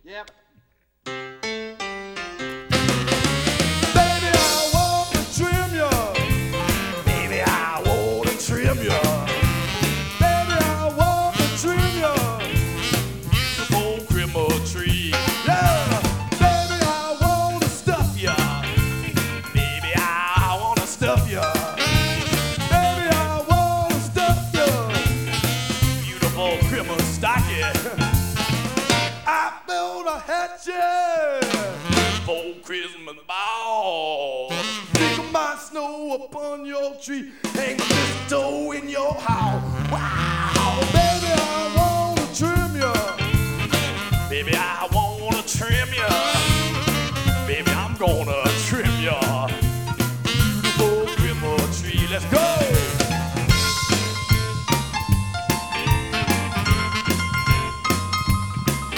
Yep. Baby, I want to trim you. Baby, I want to trim you. Baby, I want to trim you. Beautiful Christmas tree. Yeah. Baby, I want to stuff you. Baby, I want to stuff you. Baby, I want to stuff you. Beautiful Christmas stocking. I built a hatchet for Christmas ball. Stick my snow upon your tree, hang mistletoe in your house. Wow, baby, I wanna trim you. Baby, I wanna trim you.